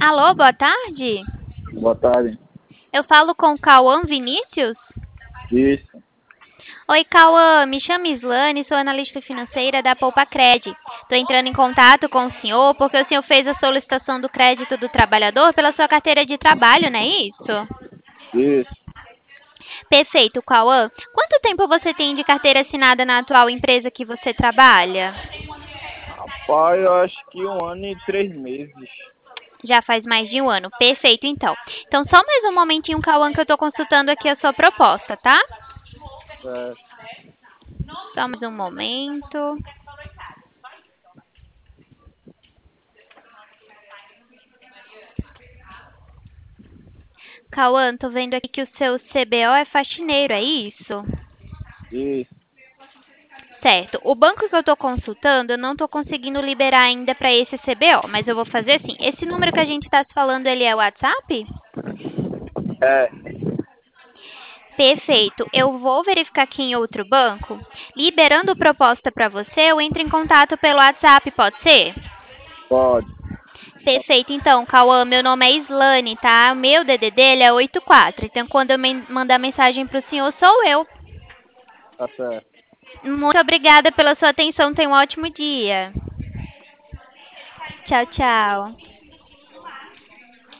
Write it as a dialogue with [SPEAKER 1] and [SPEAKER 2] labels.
[SPEAKER 1] Alô, boa tarde.
[SPEAKER 2] Boa tarde.
[SPEAKER 1] Eu falo com o Cauã Vinícius?
[SPEAKER 2] Isso,
[SPEAKER 1] Oi, Cauã, me chamo Islane, sou analista financeira da Poupa Cred. Estou entrando em contato com o senhor porque o senhor fez a solicitação do crédito do trabalhador pela sua carteira de trabalho, não é isso?
[SPEAKER 2] isso.
[SPEAKER 1] Perfeito, Cauã. Quanto tempo você tem de carteira assinada na atual empresa que você trabalha?
[SPEAKER 2] Rapaz, eu acho que 1 ano e 3 meses.
[SPEAKER 1] Já faz mais de um ano. Perfeito, então. Então, só mais um momentinho, Cauã, que eu estou consultando aqui a sua proposta, tá?
[SPEAKER 2] Certo.
[SPEAKER 1] Só mais um momento. Cauã, tô vendo aqui que o seu CBO é faxineiro, é isso?
[SPEAKER 2] Isso.
[SPEAKER 1] Certo. O banco que eu tô consultando, eu não tô conseguindo liberar ainda para esse CBO, mas eu vou fazer assim. Esse número que a gente tá se falando, ele é o WhatsApp?
[SPEAKER 2] É,
[SPEAKER 1] Perfeito. Eu vou verificar aqui em outro banco. Liberando proposta para você, eu entro em contato pelo WhatsApp, pode ser?
[SPEAKER 2] pode.
[SPEAKER 1] Perfeito, então, Cauã, meu nome é Islane, tá? O meu DDD ele é 84. Então, quando eu mandar mensagem pro senhor, sou eu.
[SPEAKER 2] Tá certo.
[SPEAKER 1] Muito obrigada pela sua atenção. Tenha um ótimo dia. Tchau, tchau.